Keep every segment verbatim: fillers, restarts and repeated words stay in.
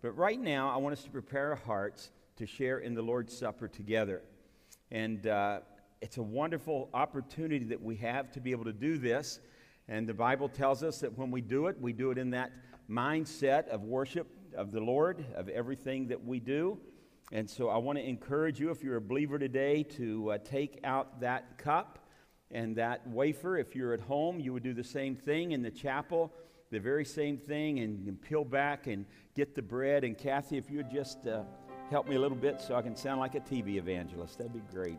But right now, I want us to prepare our hearts to share in the Lord's Supper together. And uh, it's a wonderful opportunity that we have to be able to do this. And the Bible tells us that when we do it, we do it in that mindset of worship of the Lord, of everything that we do. And so I want to encourage you, if you're a believer today, to uh, take out that cup and that wafer. If you're at home, you would do the same thing in the chapel, the very same thing, and, and peel back and get the bread. And Kathy, if you would just uh, help me a little bit so I can sound like a T V evangelist, that'd be great.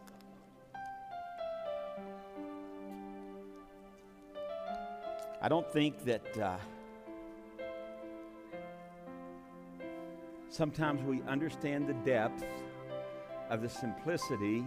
I don't think that uh, sometimes we understand the depth of the simplicity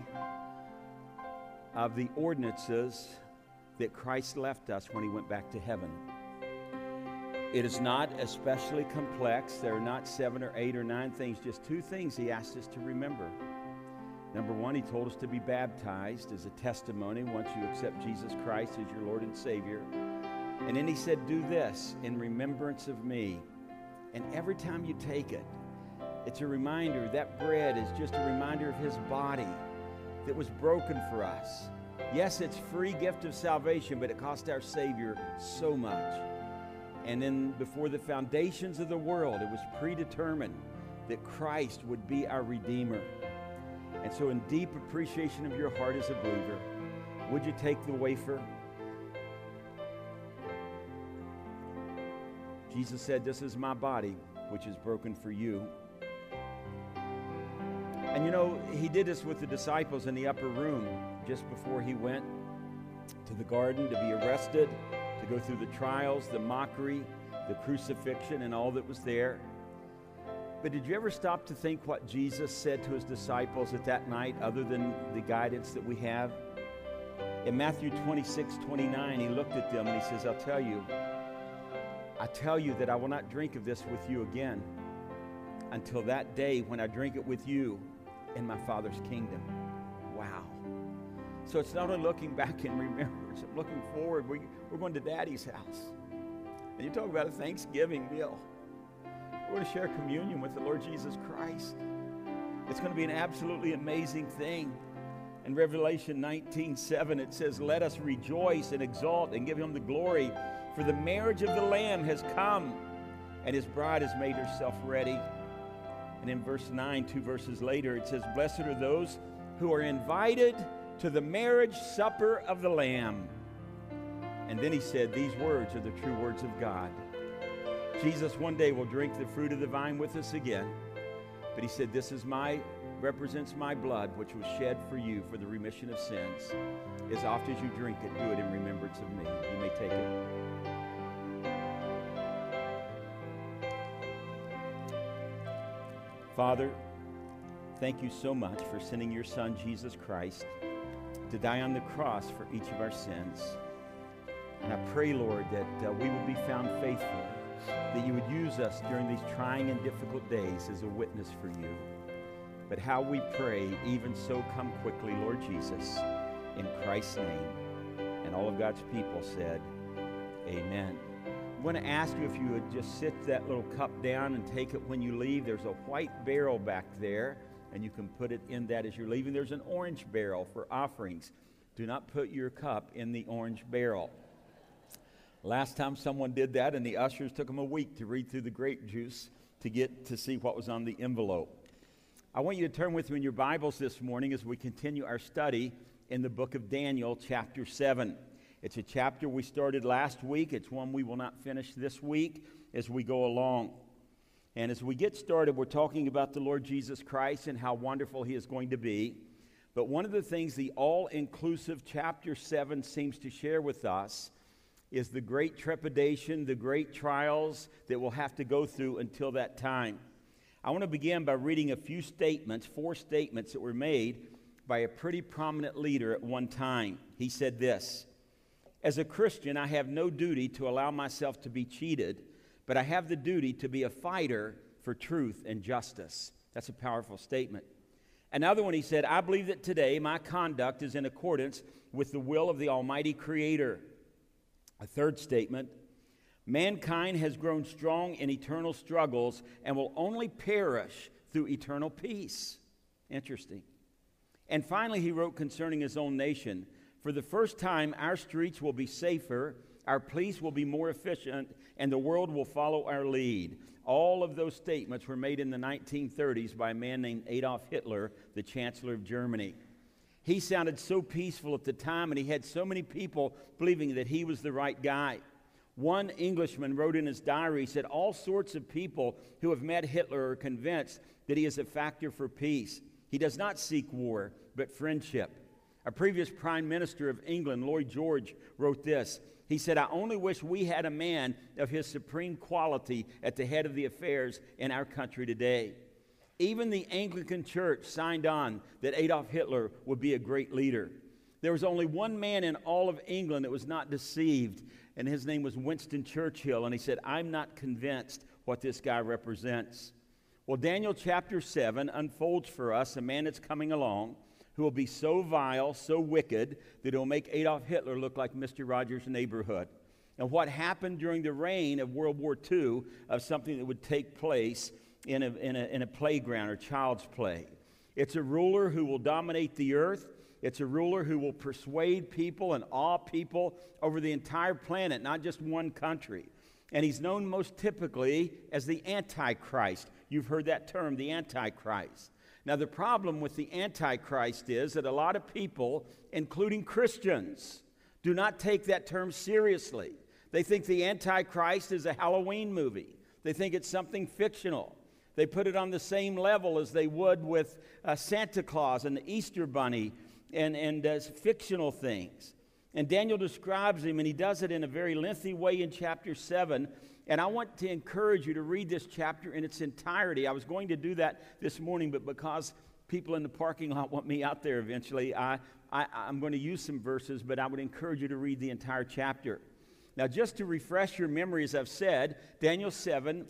of the ordinances that Christ left us when he went back to heaven. It is not especially complex. There are not seven or eight or nine things, just two things he asked us to remember. Number one, he told us to be baptized as a testimony once you accept Jesus Christ as your Lord and Savior. And then he said, do this in remembrance of me. And every time you take it, it's a reminder. That bread is just a reminder of his body that was broken for us. Yes, it's free gift of salvation, but it cost our Savior so much. And then before the foundations of the world, it was predetermined that Christ would be our Redeemer. And so in deep appreciation of your heart as a believer, would you take the wafer? Jesus said, this is my body, which is broken for you. And you know, he did this with the disciples in the upper room just before he went to the garden to be arrested, to go through the trials, the mockery, the crucifixion, and all that was there. But did you ever stop to think what Jesus said to his disciples at that night, other than the guidance that we have? In Matthew twenty-six, twenty-nine, he looked at them and he says, I'll tell you, I tell you that I will not drink of this with you again until that day when I drink it with you in my Father's kingdom. Wow. So it's not only looking back in remembrance, I'm looking forward. We, we're going to Daddy's house. And you talk about a Thanksgiving meal. We're going to share communion with the Lord Jesus Christ. It's going to be an absolutely amazing thing. In Revelation nineteen seven, it says, let us rejoice and exalt and give him the glory, for the marriage of the Lamb has come, and his bride has made herself ready. And in verse nine, two verses later, it says, blessed are those who are invited to the marriage supper of the Lamb. And then he said, these words are the true words of God. Jesus one day will drink the fruit of the vine with us again. But he said, this is my, represents my blood, which was shed for you for the remission of sins. As oft as you drink it, do it in remembrance of me. You may take it. Father, thank you so much for sending your Son, Jesus Christ, to die on the cross for each of our sins. And I pray, Lord, that uh, we would be found faithful, that you would use us during these trying and difficult days as a witness for you. But how we pray, even so come quickly, Lord Jesus, in Christ's name. And all of God's people said, amen. I'm going to ask you if you would just sit that little cup down and take it when you leave. There's a white barrel back there, and you can put it in that as you're leaving. There's an orange barrel for offerings. Do not put your cup in the orange barrel. Last time someone did that, and the ushers took them a week to read through the grape juice to get to see what was on the envelope. I want you to turn with me in your Bibles this morning as we continue our study in the book of Daniel, chapter seven. It's a chapter we started last week. It's one we will not finish this week as we go along. And as we get started, we're talking about the Lord Jesus Christ and how wonderful he is going to be. But one of the things the all-inclusive chapter seven seems to share with us is the great trepidation, the great trials that we'll have to go through until that time. I want to begin by reading a few statements, four statements that were made by a pretty prominent leader at one time. He said this: as a Christian, I have no duty to allow myself to be cheated, but I have the duty to be a fighter for truth and justice. That's a powerful statement. Another one, he said, I believe that today my conduct is in accordance with the will of the Almighty Creator. A third statement, Mankind has grown strong in eternal struggles and will only perish through eternal peace. Interesting. And finally, he wrote concerning his own nation, for the first time, our streets will be safer, our police will be more efficient, and the world will follow our lead. All of those statements were made in the nineteen thirties by a man named Adolf Hitler, the Chancellor of Germany. He sounded so peaceful at the time, and he had so many people believing that he was the right guy. One Englishman wrote in his diary, he said, all sorts of people who have met Hitler are convinced that he is a factor for peace. He does not seek war, but friendship. A previous Prime Minister of England, Lloyd George, wrote this. He said, I only wish we had a man of his supreme quality at the head of the affairs in our country today. Even the Anglican Church signed on that Adolf Hitler would be a great leader. There was only one man in all of England that was not deceived, and his name was Winston Churchill, and he said, I'm not convinced what this guy represents. Well, Daniel chapter seven unfolds for us a man that's coming along who will be so vile, so wicked, that he'll make Adolf Hitler look like Mister Rogers' Neighborhood. And what happened during the reign of World War Two of something that would take place in a, in a, in a playground or child's play. It's a ruler who will dominate the earth. It's a ruler who will persuade people and awe people over the entire planet, not just one country. And he's known most typically as the Antichrist. You've heard that term, the Antichrist. Now, the problem with the Antichrist is that a lot of people, including Christians, do not take that term seriously. They think the Antichrist is a Halloween movie. They think it's something fictional. They put it on the same level as they would with uh, Santa Claus and the Easter Bunny and, and uh, fictional things. And Daniel describes him, and he does it in a very lengthy way in chapter seven. And I want to encourage you to read this chapter in its entirety. I was going to do that this morning, but because people in the parking lot want me out there eventually, I, I, I'm going to use some verses, but I would encourage you to read the entire chapter. Now, just to refresh your memory, as I've said, Daniel seven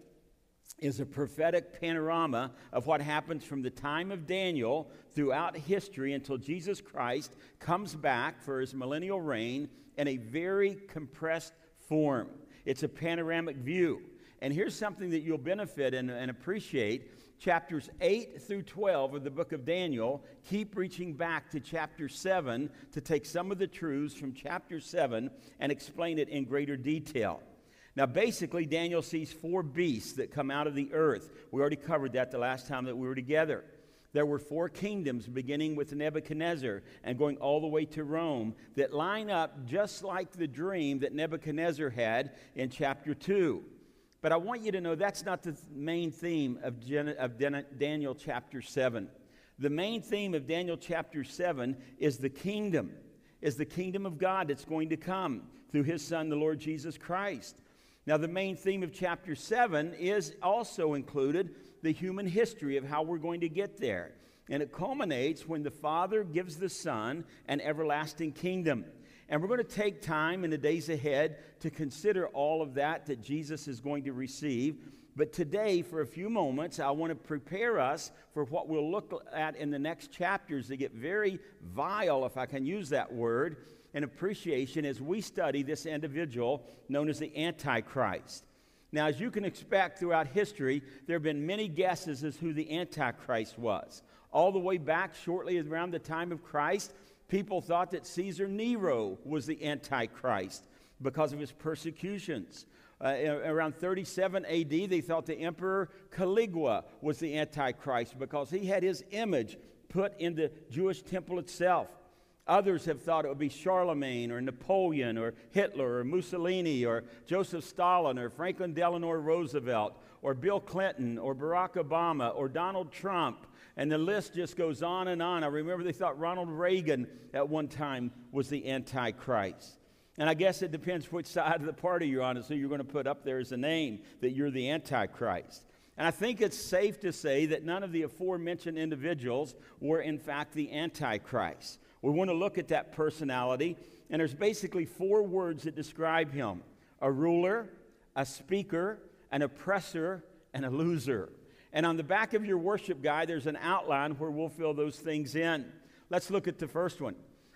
is a prophetic panorama of what happens from the time of Daniel throughout history until Jesus Christ comes back for his millennial reign in a very compressed form. It's a panoramic view. And here's something that you'll benefit and, and appreciate. Chapters eight through twelve of the book of Daniel keep reaching back to chapter seven to take some of the truths from chapter seven and explain it in greater detail. Now, basically, Daniel sees four beasts that come out of the earth. We already covered that the last time that we were together. There were four kingdoms, beginning with Nebuchadnezzar and going all the way to Rome, that line up just like the dream that Nebuchadnezzar had in chapter two. But I want you to know that's not the main theme of, Gen- of Dan- Daniel chapter seven. The main theme of Daniel chapter seven is the kingdom, is the kingdom of God that's going to come through his Son, the Lord Jesus Christ. Now, the main theme of chapter seven is also included the human history of how we're going to get there. And it culminates when the Father gives the Son an everlasting kingdom. And we're going to take time in the days ahead to consider all of that that Jesus is going to receive. But today, for a few moments, I want to prepare us for what we'll look at in the next chapters that get very vile, if I can use that word, and appreciation as we study this individual known as the Antichrist. Now, as you can expect throughout history, there have been many guesses as who the Antichrist was. All the way back shortly around the time of Christ, people thought that Caesar Nero was the Antichrist because of his persecutions. Uh, around thirty-seven A D, they thought the Emperor Caligula was the Antichrist because he had his image put in the Jewish temple itself. Others have thought it would be Charlemagne or Napoleon or Hitler or Mussolini or Joseph Stalin or Franklin Delano Roosevelt or Bill Clinton or Barack Obama or Donald Trump. And the list just goes on and on. I remember they thought Ronald Reagan at one time was the Antichrist. And I guess it depends which side of the party you're on, and so you're going to put up there as a name that you're the Antichrist. And I think it's safe to say that none of the aforementioned individuals were in fact the Antichrist. We want to look at that personality, and there's basically four words that describe him: a ruler, a speaker, an oppressor, and a loser. And on the back of your worship guide, there's an outline where we'll fill those things in. Let's look at the first one.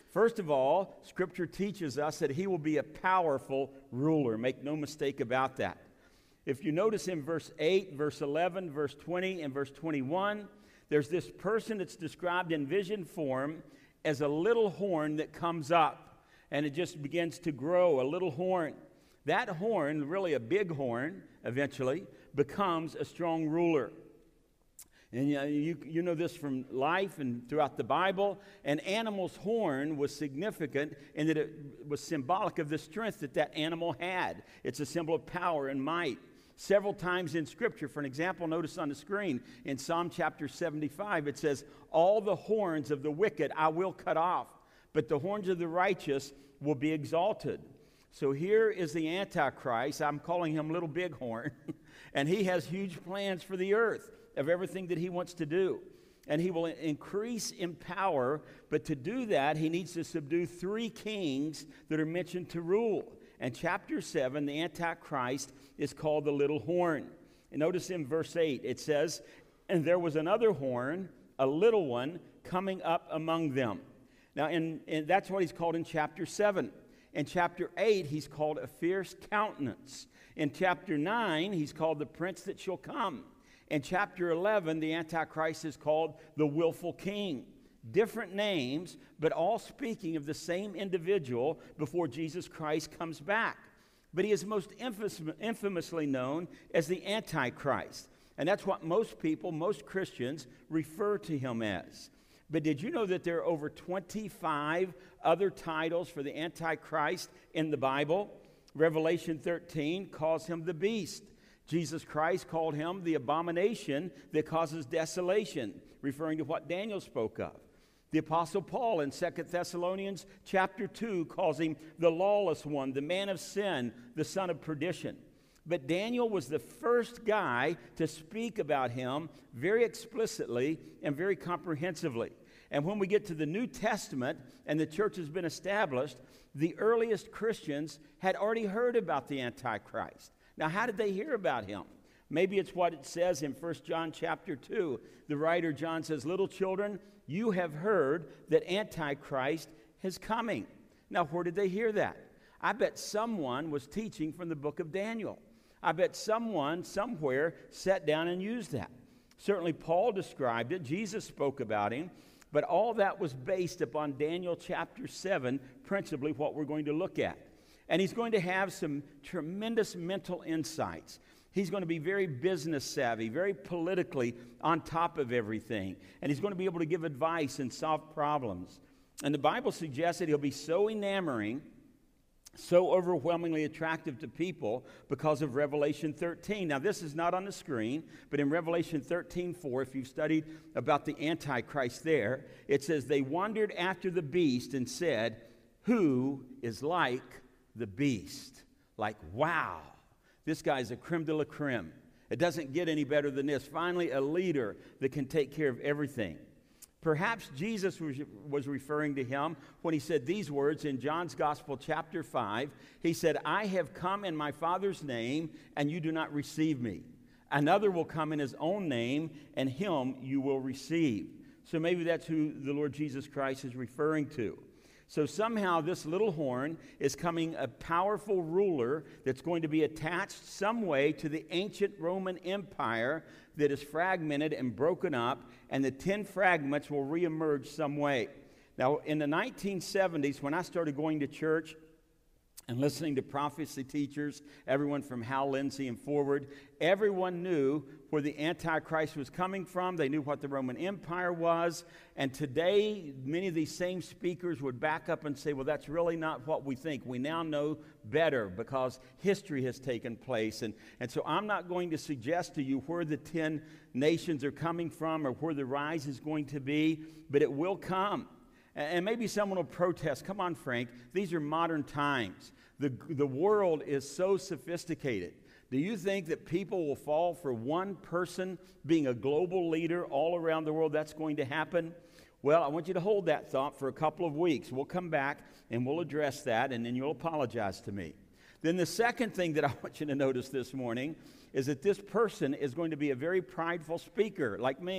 First of all, Scripture teaches us that he will be a powerful ruler. Make no mistake about that. If you notice in verse eight, verse eleven, verse twenty, and verse twenty-one, there's this person that's described in vision form as a little horn that comes up, and it just begins to grow, a little horn. That horn, really a big horn, eventually, becomes a strong ruler. And you know, you, you know this from life and throughout the Bible. An animal's horn was significant in that it was symbolic of the strength that that animal had. It's a symbol of power and might. Several times in Scripture, for an example, notice on the screen, in Psalm chapter seventy-five, it says, all the horns of the wicked I will cut off, but the horns of the righteous will be exalted. So here is the Antichrist. I'm calling him Little Bighorn. And he has huge plans for the earth of everything that he wants to do. And he will increase in power, but to do that, he needs to subdue three kings that are mentioned to rule. And chapter seven, the Antichrist is called the little horn. And notice in verse eight, it says, and there was another horn, a little one, coming up among them. Now, and that's what he's called in chapter seven. In chapter eight, he's called a fierce countenance. In chapter nine, he's called the prince that shall come. In chapter eleven, the Antichrist is called the willful king. Different names, but all speaking of the same individual before Jesus Christ comes back. But he is most infamous, infamously known as the Antichrist. And that's what most people, most Christians, refer to him as. But did you know that there are over twenty-five other titles for the Antichrist in the Bible? Revelation thirteen calls him the beast. Jesus Christ called him the abomination that causes desolation, referring to what Daniel spoke of. The Apostle Paul in Second Thessalonians chapter two calls him the lawless one, the man of sin, the son of perdition. But Daniel was the first guy to speak about him very explicitly and very comprehensively. And when we get to the New Testament and the church has been established, the earliest Christians had already heard about the Antichrist. Now, how did they hear about him? Maybe it's what it says in First John chapter two. The writer John says, little children, you have heard that Antichrist is coming. Now, where did they hear that? I bet someone was teaching from the book of Daniel. I bet someone somewhere sat down and used that. Certainly Paul described it. Jesus spoke about him. But all that was based upon Daniel chapter seven, principally what we're going to look at. And he's going to have some tremendous mental insights. He's going to be very business savvy, very politically on top of everything. And he's going to be able to give advice and solve problems. And the Bible suggests that he'll be so enamoring, so overwhelmingly attractive to people because of Revelation thirteen. Now, this is not on the screen, but in Revelation thirteen four, if you've studied about the Antichrist there, it says, they wandered after the beast and said, who is like the beast? Like, wow, this guy's a creme de la creme. It doesn't get any better than this. Finally, a leader that can take care of everything. Perhaps Jesus was, was referring to him when he said these words in John's Gospel, chapter five. He said, I have come in my Father's name, and you do not receive me. Another will come in his own name, and him you will receive. So maybe that's who the Lord Jesus Christ is referring to. So somehow this little horn is coming a powerful ruler that's going to be attached some way to the ancient Roman Empire that is fragmented and broken up, and the ten fragments will reemerge some way. Now, in the nineteen seventies, when I started going to church and listening to prophecy teachers, everyone from Hal Lindsey and forward, everyone knew where the Antichrist was coming from. They knew what the Roman Empire was. And today, many of these same speakers would back up and say, well, that's really not what we think. We now know better because history has taken place. And, and so I'm not going to suggest to you where the ten nations are coming from or where the rise is going to be, but it will come. And maybe someone will protest, come on, Frank, these are modern times. The, the world is so sophisticated. Do you think that people will fall for one person being a global leader all around the world? That's going to happen? Well, I want you to hold that thought for a couple of weeks. We'll come back and we'll address that, and then you'll apologize to me. Then the second thing that I want you to notice this morning is that this person is going to be a very prideful speaker like me.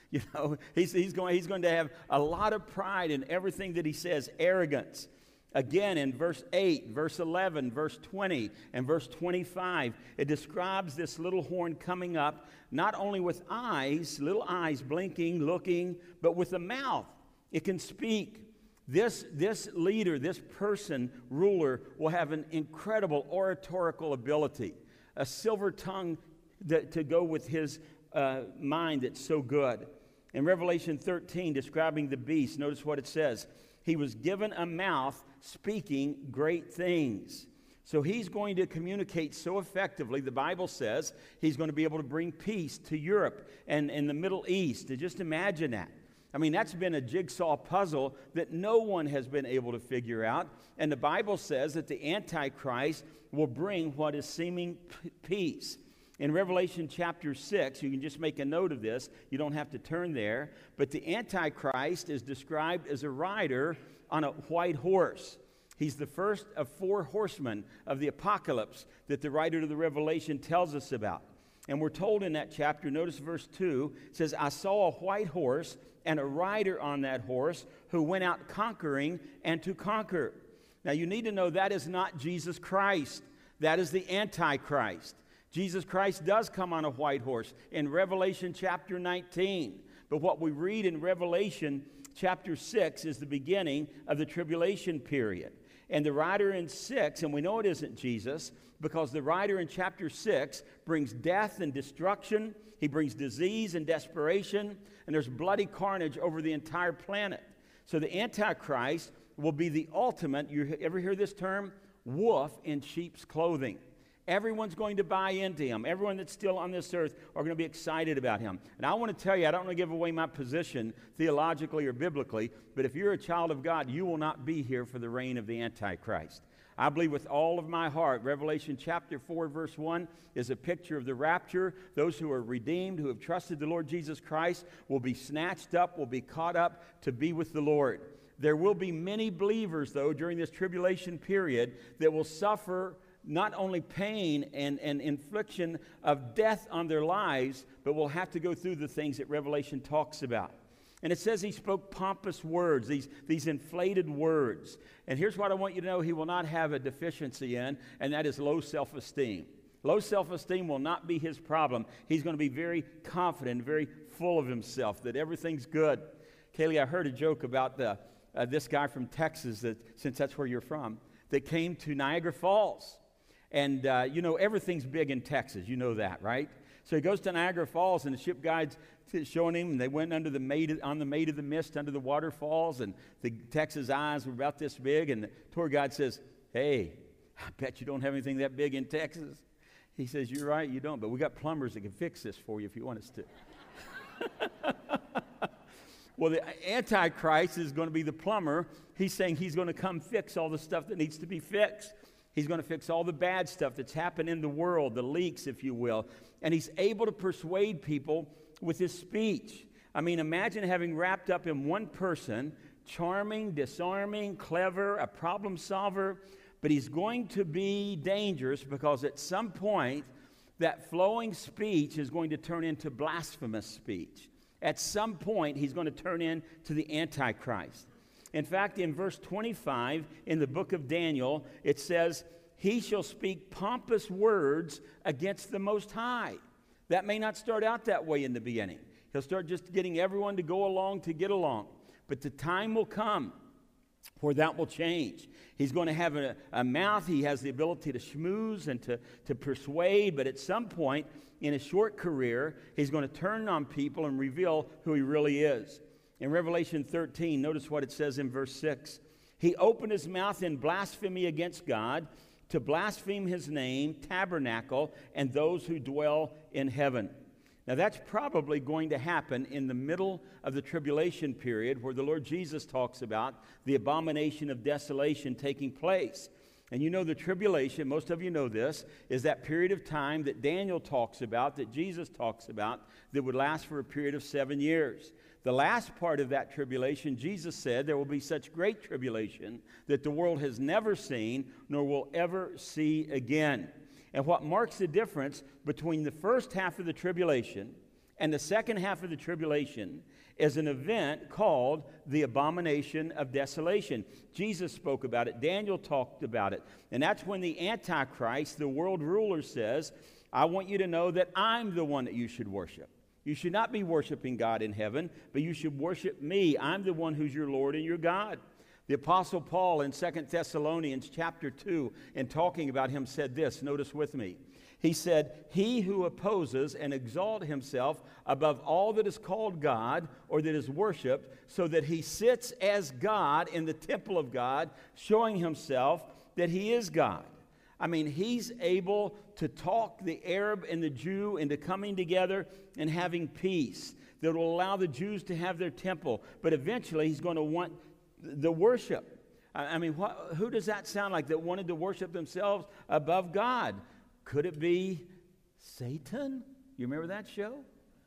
You know, he's, he's, going, he's going to have a lot of pride in everything that he says, arrogance. Again, in verse eight, verse eleven, verse twenty, and verse twenty-five, it describes this little horn coming up, not only with eyes, little eyes blinking, looking, but with a mouth. It can speak. This, this leader, this person, ruler, will have an incredible oratorical ability, a silver tongue that, to go with his uh, mind that's so good. In Revelation thirteen, describing the beast, notice what it says. He was given a mouth speaking great things. So he's going to communicate so effectively, the Bible says, he's going to be able to bring peace to Europe and, and the Middle East. And just imagine that. I mean, that's been a jigsaw puzzle that no one has been able to figure out. And the Bible says that the Antichrist will bring what is seeming p- peace. In Revelation chapter six, you can just make a note of this. You don't have to turn there. But the Antichrist is described as a rider on a white horse. He's the first of four horsemen of the apocalypse that the writer of the Revelation tells us about. And we're told in that chapter, notice verse two, it says, I saw a white horse and a rider on that horse who went out conquering and to conquer. Now you need to know that is not Jesus Christ. That is the Antichrist. Jesus Christ does come on a white horse in Revelation chapter nineteen. But what we read in Revelation chapter six is the beginning of the tribulation period. And the rider in six, and we know it isn't Jesus, because the rider in chapter six brings death and destruction. He brings disease and desperation, and there's bloody carnage over the entire planet. So the Antichrist will be the ultimate, you ever hear this term? Wolf in sheep's clothing. Everyone's going to buy into him. Everyone that's still on this earth are going to be excited about him. And I want to tell you, I don't want to give away my position theologically or biblically, but if you're a child of God, you will not be here for the reign of the Antichrist. I believe with all of my heart, Revelation chapter four, verse one is a picture of the rapture. Those who are redeemed, who have trusted the Lord Jesus Christ, will be snatched up, will be caught up to be with the Lord. There will be many believers, though, during this tribulation period that will suffer not only pain and, and infliction of death on their lives, but will have to go through the things that Revelation talks about. And it says he spoke pompous words, these, these inflated words. And here's what I want you to know he will not have a deficiency in, and that is low self-esteem. Low self-esteem will not be his problem. He's going to be very confident, very full of himself, that everything's good. Kaylee, I heard a joke about the, uh, this guy from Texas, that, since that's where you're from, that came to Niagara Falls. And, uh, you know, everything's big in Texas. You know that, right? So he goes to Niagara Falls, and the ship guide's showing him, and they went under the maid, on the Maid of the Mist under the waterfalls, and the Texas eyes were about this big, and the tour guide says, hey, I bet you don't have anything that big in Texas. He says, you're right, you don't, but we got plumbers that can fix this for you if you want us to. Well, the Antichrist is going to be the plumber. He's saying he's going to come fix all the stuff that needs to be fixed. He's going to fix all the bad stuff that's happened in the world, the leaks, if you will. And he's able to persuade people with his speech. I mean, imagine having wrapped up in one person, charming, disarming, clever, a problem solver. But he's going to be dangerous because at some point, that flowing speech is going to turn into blasphemous speech. At some point, he's going to turn into the Antichrist. In fact, in verse twenty-five in the book of Daniel, it says, he shall speak pompous words against the Most High. That may not start out that way in the beginning. He'll start just getting everyone to go along to get along. But the time will come where that will change. He's going to have a, a mouth. He has the ability to schmooze and to, to persuade. But at some point in a short career, he's going to turn on people and reveal who he really is. In Revelation thirteen, notice what it says in verse six. He opened his mouth in blasphemy against God, to blaspheme his name, tabernacle, and those who dwell in heaven. Now that's probably going to happen in the middle of the tribulation period, where the Lord Jesus talks about the abomination of desolation taking place. And you know the tribulation, most of you know this, is that period of time that Daniel talks about, that Jesus talks about, that would last for a period of seven years. The last part of that tribulation, Jesus said there will be such great tribulation that the world has never seen nor will ever see again. And what marks the difference between the first half of the tribulation And the second half of the tribulation is an event called the abomination of desolation. Jesus spoke about it. Daniel talked about it. And that's when the Antichrist, the world ruler, says, I want you to know that I'm the one that you should worship. You should not be worshiping God in heaven, but you should worship me. I'm the one who's your Lord and your God. The Apostle Paul in Second Thessalonians chapter two, in talking about him, said this. Notice with me. He said, he who opposes and exalts himself above all that is called God or that is worshiped, so that he sits as God in the temple of God, showing himself that he is God. I mean, he's able to talk the Arab and the Jew into coming together and having peace that will allow the Jews to have their temple. But eventually he's going to want the worship. I mean, what, who does that sound like that wanted to worship themselves above God? Could it be Satan? You remember that show?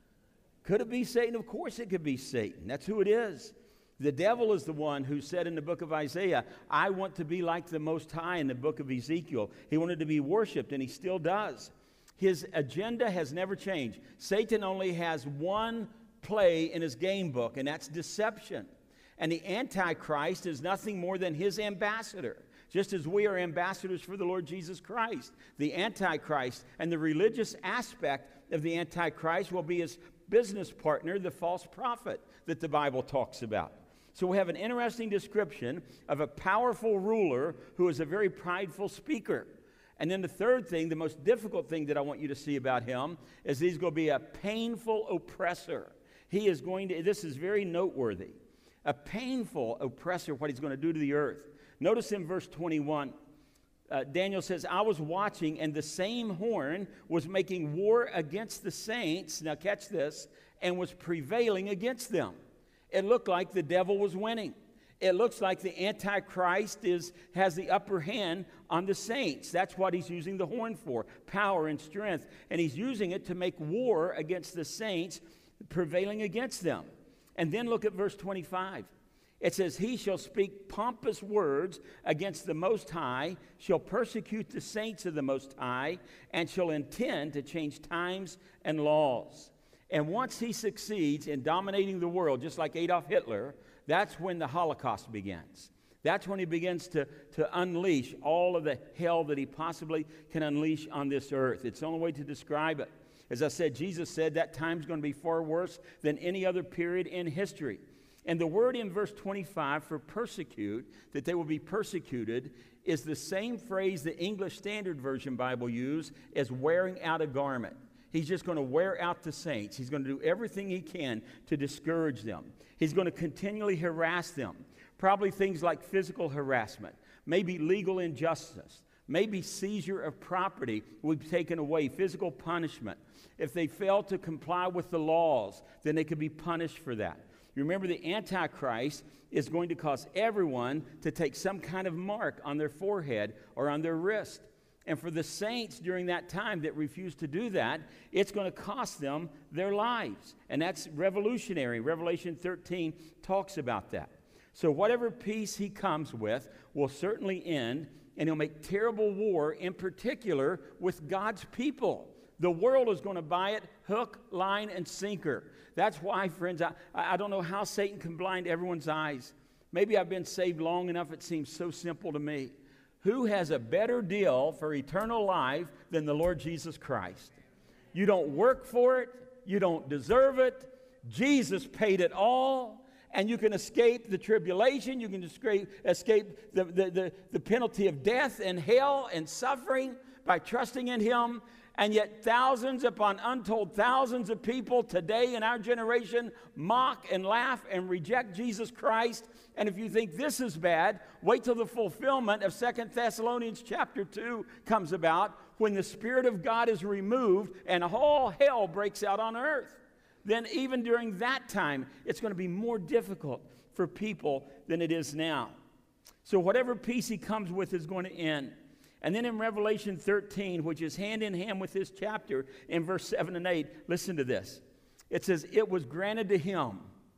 Could it be Satan? Of course it could be Satan. That's who it is. The devil is the one who said in the book of Isaiah, I want to be like the Most High. In the book of Ezekiel, he wanted to be worshiped, and he still does. His agenda has never changed. Satan only has one play in his game book, and that's deception. And the Antichrist is nothing more than his ambassador. Just as we are ambassadors for the Lord Jesus Christ, the Antichrist and the religious aspect of the Antichrist will be his business partner, the false prophet that the Bible talks about. So we have an interesting description of a powerful ruler who is a very prideful speaker. And then the third thing, the most difficult thing that I want you to see about him, is he's going to be a painful oppressor. He is going to, this is very noteworthy, a painful oppressor, what he's going to do to the earth. Notice in verse twenty-one, uh, Daniel says, I was watching, and the same horn was making war against the saints, now catch this, and was prevailing against them. It looked like the devil was winning. It looks like the Antichrist is, has the upper hand on the saints. That's what he's using the horn for, power and strength. And he's using it to make war against the saints, prevailing against them. And then look at verse twenty-five. It says, he shall speak pompous words against the Most High, shall persecute the saints of the Most High, and shall intend to change times and laws. And once he succeeds in dominating the world, just like Adolf Hitler, that's when the Holocaust begins. That's when he begins to, to unleash all of the hell that he possibly can unleash on this earth. It's the only way to describe it. As I said, Jesus said that time's going to be far worse than any other period in history. And the word in verse twenty-five for persecute, that they will be persecuted, is the same phrase the English Standard Version Bible use as wearing out a garment. He's just going to wear out the saints. He's going to do everything he can to discourage them. He's going to continually harass them. Probably things like physical harassment, maybe legal injustice, maybe seizure of property will be taken away, physical punishment. If they fail to comply with the laws, then they could be punished for that. You remember, the Antichrist is going to cause everyone to take some kind of mark on their forehead or on their wrist. And for the saints during that time that refuse to do that, it's going to cost them their lives. And that's revolutionary. Revelation thirteen talks about that. So whatever peace he comes with will certainly end, and he'll make terrible war, in particular with God's people. The world is going to buy it hook, line, and sinker. That's why, friends, I, I don't know how Satan can blind everyone's eyes. Maybe I've been saved long enough it seems so simple to me. Who has a better deal for eternal life than the Lord Jesus Christ? You don't work for it. You don't deserve it. Jesus paid it all. And you can escape the tribulation. You can escape, escape the, the, the, the penalty of death and hell and suffering by trusting in him. And yet thousands upon untold thousands of people today in our generation mock and laugh and reject Jesus Christ. And if you think this is bad, wait till the fulfillment of Second Thessalonians chapter two comes about, when the Spirit of God is removed and all hell breaks out on earth. Then even during that time, it's going to be more difficult for people than it is now. So whatever peace he comes with is going to end. And then in Revelation thirteen, which is hand in hand with this chapter, in verse seven and eight, listen to this. It says, it was granted to him.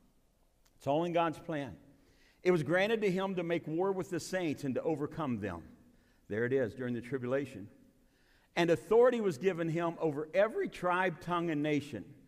It's all in God's plan. It was granted to him to make war with the saints and to overcome them. There it is, during the tribulation. And authority was given him over every tribe, tongue, and nation.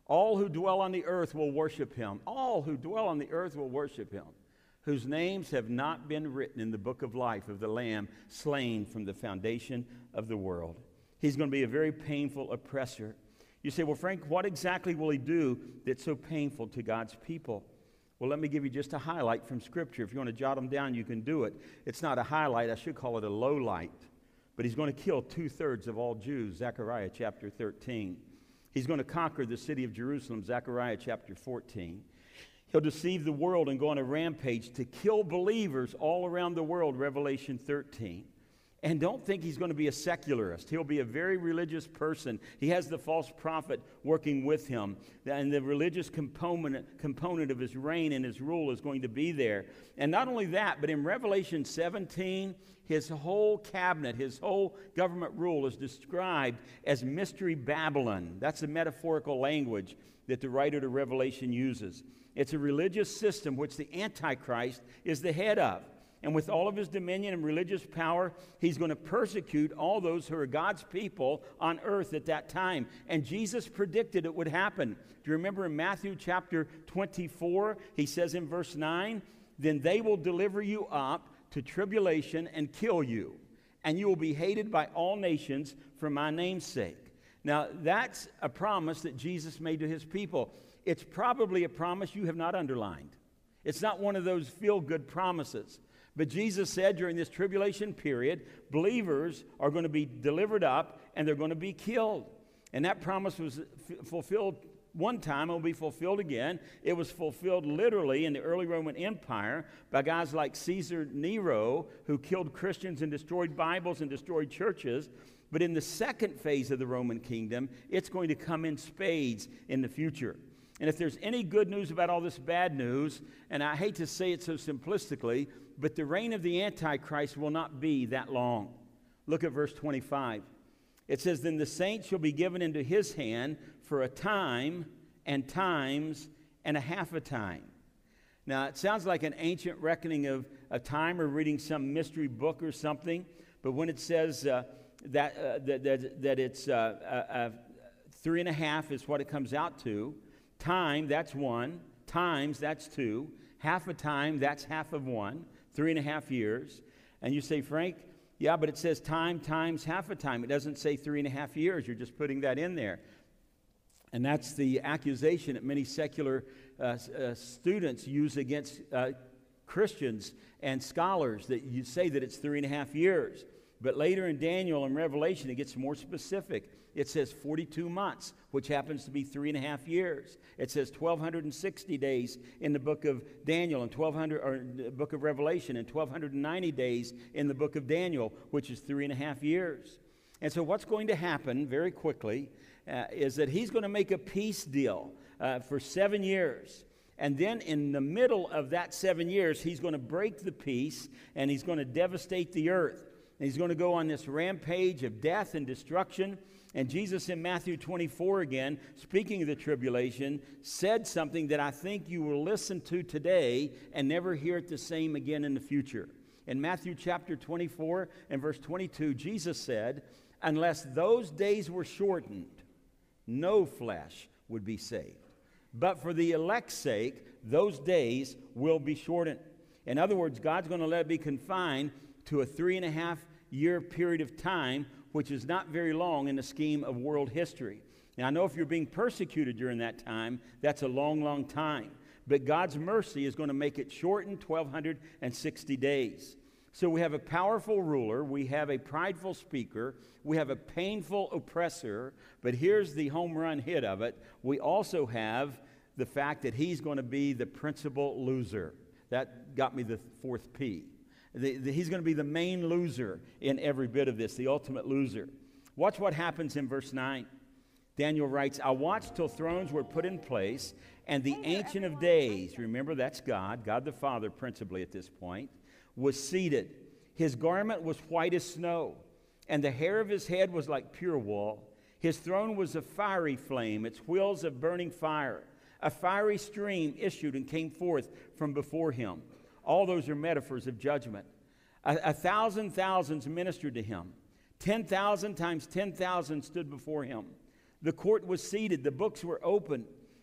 All who dwell on the earth will worship him. All who dwell on the earth will worship him, whose names have not been written in the book of life of the Lamb slain from the foundation of the world. He's going to be a very painful oppressor. You say, well, Frank, what exactly will he do that's so painful to God's people? Well, let me give you just a highlight from Scripture. If you want to jot them down, you can do it. It's not a highlight. I should call it a low light. But he's going to kill two-thirds of all Jews, Zechariah chapter thirteen. He's going to conquer the city of Jerusalem, Zechariah chapter fourteen. He'll deceive the world and go on a rampage to kill believers all around the world, Revelation thirteen. And don't think he's going to be a secularist. He'll be a very religious person. He has the false prophet working with him. And the religious component, component of his reign and his rule is going to be there. And not only that, but in Revelation seventeen, his whole cabinet, his whole government rule is described as Mystery Babylon. That's the metaphorical language that the writer to Revelation uses. It's a religious system which the Antichrist is the head of. And with all of his dominion and religious power, he's going to persecute all those who are God's people on earth at that time. And Jesus predicted it would happen. Do you remember in Matthew chapter twenty-four, he says in verse nine, then they will deliver you up to tribulation and kill you, and you will be hated by all nations for my name's sake. Now, that's a promise that Jesus made to his people. It's probably a promise you have not underlined. It's not one of those feel-good promises. But Jesus said during this tribulation period, believers are going to be delivered up and they're going to be killed. And that promise was f- fulfilled one time. It will be fulfilled again. It was fulfilled literally in the early Roman Empire by guys like Caesar Nero, who killed Christians and destroyed Bibles and destroyed churches. But in the second phase of the Roman kingdom, it's going to come in spades in the future. And if there's any good news about all this bad news, and I hate to say it so simplistically, but the reign of the Antichrist will not be that long. Look at verse twenty-five. It says, then the saints shall be given into his hand for a time and times and a half a time. Now, it sounds like an ancient reckoning of a time or reading some mystery book or something, but when it says uh, that, uh, that, that, that it's uh, uh, uh, three and a half is what it comes out to, time, that's one. Times, that's two. Half a time, that's half of one. Three and a half years. And you say, Frank, yeah, but it says time times half a time. It doesn't say three and a half years. You're just putting that in there. And that's the accusation that many secular uh, uh, students use against uh, Christians and scholars, that you say that it's three and a half years. But later in Daniel and Revelation, it gets more specific. It says forty-two months, which happens to be three and a half years. It says twelve sixty days in the book of Daniel and twelve hundred, or the book of Revelation, and twelve ninety days in the book of Daniel, which is three and a half years. And so what's going to happen very quickly uh, is that he's going to make a peace deal uh, for seven years. And then in the middle of that seven years, he's going to break the peace and he's going to devastate the earth. And he's going to go on this rampage of death and destruction. And Jesus in Matthew twenty-four again, speaking of the tribulation, said something that I think you will listen to today and never hear it the same again in the future. In Matthew chapter twenty-four and verse twenty-two, Jesus said, unless those days were shortened, no flesh would be saved. But for the elect's sake, those days will be shortened. In other words, God's going to let it be confined to a three and a half year period of time, which is not very long in the scheme of world history. Now, I know if you're being persecuted during that time, that's a long, long time. But God's mercy is going to make it shorten twelve sixty days. So we have a powerful ruler, we have a prideful speaker, we have a painful oppressor, but here's the home run hit of it. We also have the fact that he's going to be the principal loser. That got me the fourth P. The, the, he's going to be the main loser in every bit of this, the ultimate loser. Watch what happens in verse nine. Daniel writes, I watched till thrones were put in place, and the Ancient of Days, remember that's God, God the Father principally at this point, was seated. His garment was white as snow, and the hair of his head was like pure wool. His throne was a fiery flame, its wheels of burning fire. A fiery stream issued and came forth from before him. All those are metaphors of judgment. A, a thousand thousands ministered to him. Ten thousand times ten thousand stood before him. The court was seated. The books were open.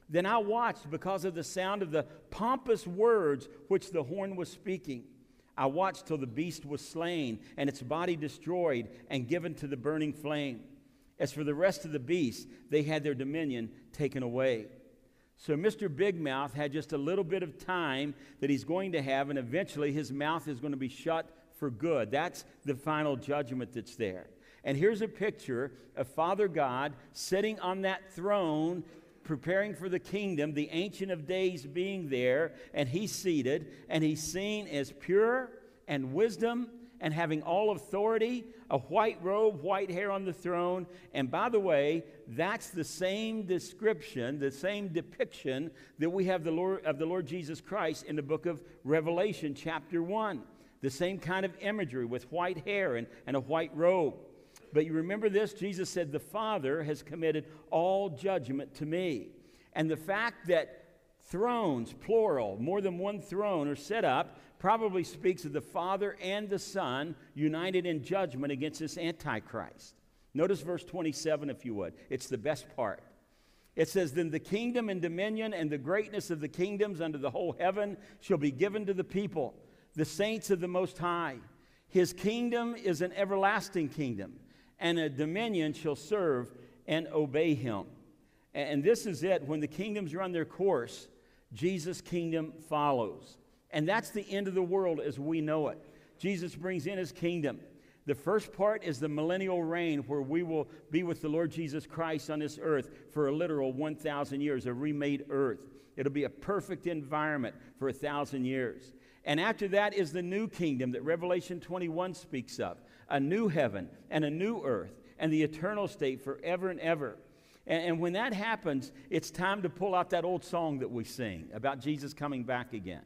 Then I watched because of the sound of the pompous words which the horn was speaking. I watched till the beast was slain, and its body destroyed and given to the burning flame. As for the rest of the beasts, they had their dominion taken away. So Mister Big Mouth had just a little bit of time that he's going to have, and eventually his mouth is going to be shut for good. That's the final judgment that's there. And here's a picture of Father God sitting on that throne, preparing for the kingdom, the Ancient of Days being there, and he's seated, and he's seen as pure and wisdom and having all authority, a white robe, white hair on the throne. And by the way, that's the same description, the same depiction that we have the Lord, of the Lord Jesus Christ in the book of Revelation, chapter one. The same kind of imagery with white hair and, and a white robe. But you remember this? Jesus said, the Father has committed all judgment to me. And the fact that thrones, plural, more than one throne are set up, probably speaks of the Father and the Son united in judgment against this Antichrist. Notice verse twenty-seven, if you would. It's the best part. It says, then the kingdom and dominion and the greatness of the kingdoms under the whole heaven shall be given to the people, the saints of the Most High. His kingdom is an everlasting kingdom, and a dominion shall serve and obey him. And this is it. When the kingdoms run their course, Jesus' kingdom follows. And that's the end of the world as we know it. Jesus brings in his kingdom. The first part is the millennial reign, where we will be with the Lord Jesus Christ on this earth for a literal one thousand years, a remade earth. It'll be a perfect environment for a thousand years. And after that is the new kingdom that Revelation twenty-one speaks of, a new heaven and a new earth and the eternal state forever and ever. And, and when that happens, it's time to pull out that old song that we sing about Jesus coming back again.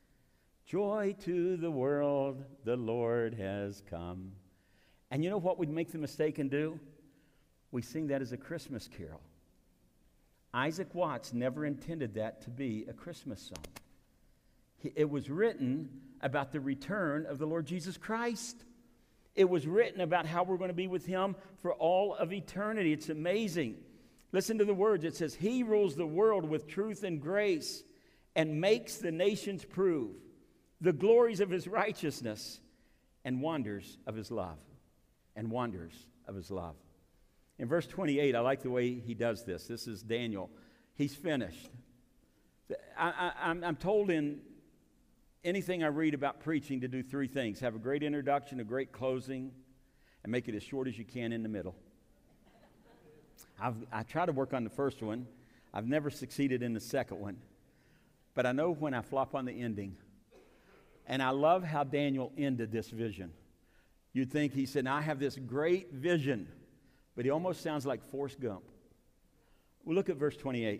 Joy to the world, the Lord has come. And you know what we'd make the mistake and do? We sing that as a Christmas carol. Isaac Watts never intended that to be a Christmas song. It was written about the return of the Lord Jesus Christ. It was written about how we're going to be with him for all of eternity. It's amazing. Listen to the words. It says, he rules the world with truth and grace and makes the nations prove the glories of his righteousness and wonders of his love. And wonders of his love. In verse twenty-eight, I like the way he does this. This is Daniel. He's finished. I, I, I'm, I'm told in anything I read about preaching to do three things. Have a great introduction, a great closing, and make it as short as you can in the middle. I've, I try to work on the first one. I've never succeeded in the second one. But I know when I flop on the ending. And I love how Daniel ended this vision. You'd think he said, I have this great vision. But he almost sounds like Forrest Gump. Well, look at verse twenty-eight.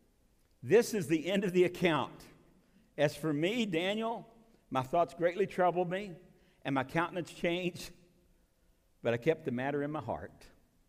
This is the end of the account. As for me, Daniel, my thoughts greatly troubled me, and my countenance changed, but I kept the matter in my heart.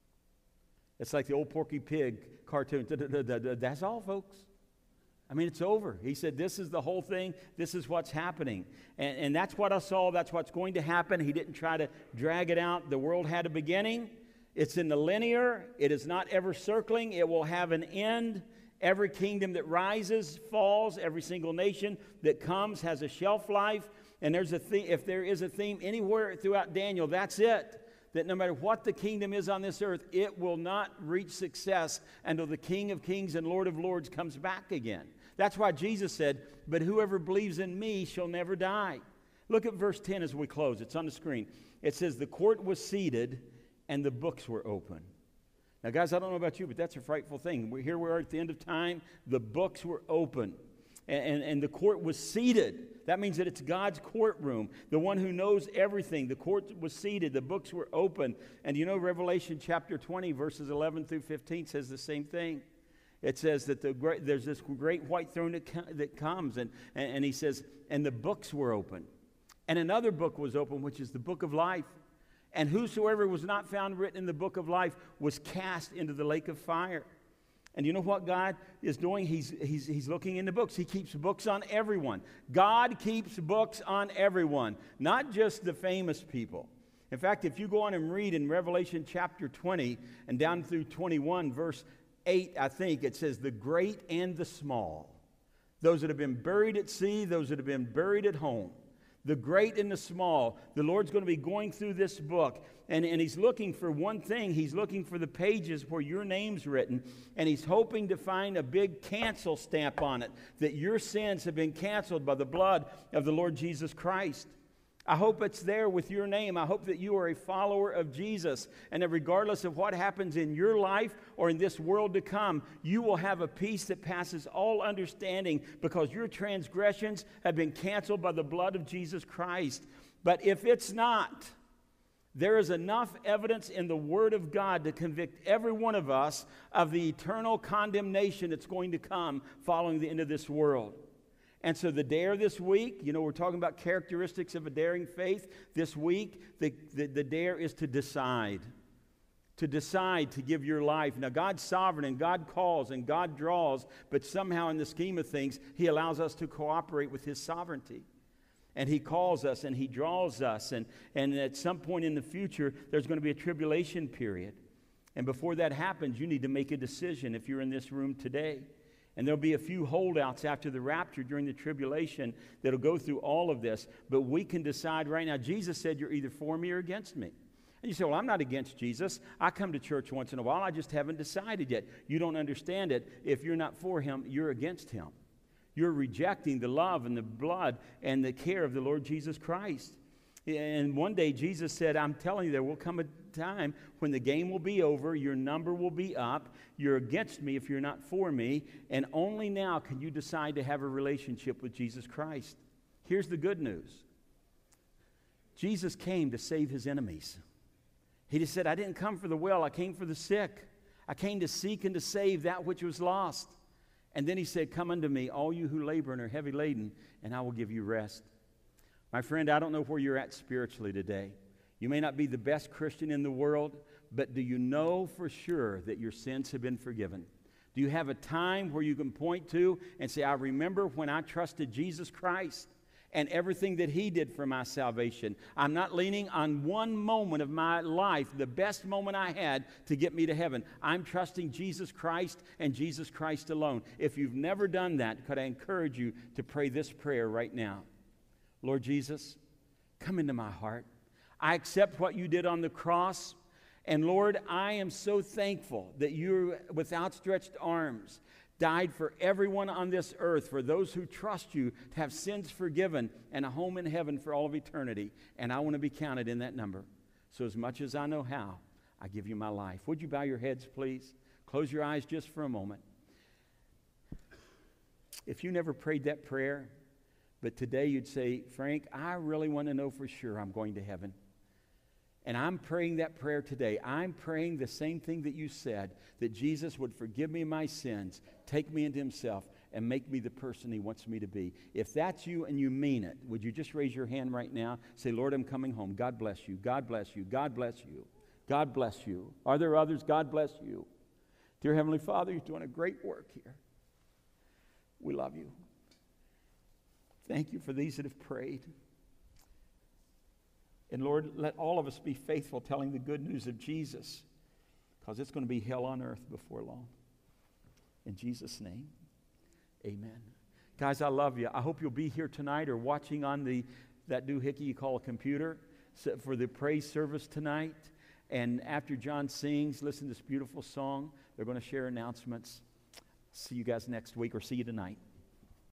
It's like the old Porky Pig cartoon. That's all, folks. I mean, it's over. He said, this is the whole thing. This is what's happening. And, and that's what I saw. That's what's going to happen. He didn't try to drag it out. The world had a beginning. It's in the linear. It is not ever circling. It will have an end. Every kingdom that rises falls. Every single nation that comes has a shelf life. And there's a theme, if there is a theme anywhere throughout Daniel, that's it. That no matter what the kingdom is on this earth, it will not reach success until the King of Kings and Lord of Lords comes back again. That's why Jesus said, but whoever believes in me shall never die. Look at verse ten as we close. It's on the screen. It says, the court was seated and the books were open. Now, guys, I don't know about you, but that's a frightful thing. We're, here we are at the end of time. The books were open. And, and, and the court was seated. That means that it's God's courtroom, the one who knows everything. The court was seated. The books were open. And you know, Revelation chapter twenty, verses eleven through fifteen says the same thing. It says that the great, there's this great white throne that, co- that comes. And, and, and he says, and the books were open. And another book was open, which is the book of life. And whosoever was not found written in the book of life was cast into the lake of fire. And you know what God is doing? He's, he's, he's looking in the books. He keeps books on everyone. God keeps books on everyone, not just the famous people. In fact, if you go on and read in Revelation chapter twenty and down through twenty-one, verse eight, I think, it says the great and the small. Those that have been buried at sea, those that have been buried at home. The great and the small. The Lord's going to be going through this book, and, and He's looking for one thing. He's looking for the pages where your name's written, and He's hoping to find a big cancel stamp on it, that your sins have been canceled by the blood of the Lord Jesus Christ. I hope it's there with your name. I hope that you are a follower of Jesus, and that regardless of what happens in your life or in this world to come, you will have a peace that passes all understanding because your transgressions have been canceled by the blood of Jesus Christ. But if it's not, there is enough evidence in the Word of God to convict every one of us of the eternal condemnation that's going to come following the end of this world. And so the dare this week, you know, we're talking about characteristics of a daring faith. This week, the, the, the dare is to decide. To decide to give your life. Now, God's sovereign, and God calls, and God draws, but somehow in the scheme of things, He allows us to cooperate with His sovereignty. And He calls us, and He draws us, and, and at some point in the future, there's going to be a tribulation period. And before that happens, you need to make a decision if you're in this room today. And there'll be a few holdouts after the rapture during the tribulation that'll go through all of this. But we can decide right now. Jesus said, you're either for me or against me. And you say, well, I'm not against Jesus. I come to church once in a while. I just haven't decided yet. You don't understand it. If you're not for Him, you're against Him. You're rejecting the love and the blood and the care of the Lord Jesus Christ. And one day Jesus said, I'm telling you, there will come a time when the game will be over, your number will be up, you're against me if you're not for me, and only now can you decide to have a relationship with Jesus Christ. Here's the good news. Jesus came to save His enemies. He just said, I didn't come for the well, I came for the sick. I came to seek and to save that which was lost. And then He said, come unto me, all you who labor and are heavy laden, and I will give you rest. My friend, I don't know where you're at spiritually today. You may not be the best Christian in the world, but do you know for sure that your sins have been forgiven? Do you have a time where you can point to and say, I remember when I trusted Jesus Christ and everything that He did for my salvation. I'm not leaning on one moment of my life, the best moment I had to get me to heaven. I'm trusting Jesus Christ and Jesus Christ alone. If you've never done that, could I encourage you to pray this prayer right now? Lord Jesus, come into my heart. I accept what you did on the cross. And Lord, I am so thankful that you, with outstretched arms, died for everyone on this earth, for those who trust you to have sins forgiven and a home in heaven for all of eternity. And I want to be counted in that number. So as much as I know how, I give you my life. Would you bow your heads, please? Close your eyes just for a moment. If you never prayed that prayer, but today you'd say, Frank, I really want to know for sure I'm going to heaven. And I'm praying that prayer today. I'm praying the same thing that you said, that Jesus would forgive me my sins, take me into Himself, and make me the person He wants me to be. If that's you and you mean it, would you just raise your hand right now? Say, Lord, I'm coming home. God bless you. God bless you. God bless you. God bless you. Are there others? God bless you. Dear Heavenly Father, you're doing a great work here. We love you. Thank you for these that have prayed. And Lord, let all of us be faithful telling the good news of Jesus, because it's going to be hell on earth before long. In Jesus' name, amen. Guys, I love you. I hope you'll be here tonight or watching on the that doohickey you call a computer for the praise service tonight. And after John sings, listen to this beautiful song. They're going to share announcements. See you guys next week, or see you tonight.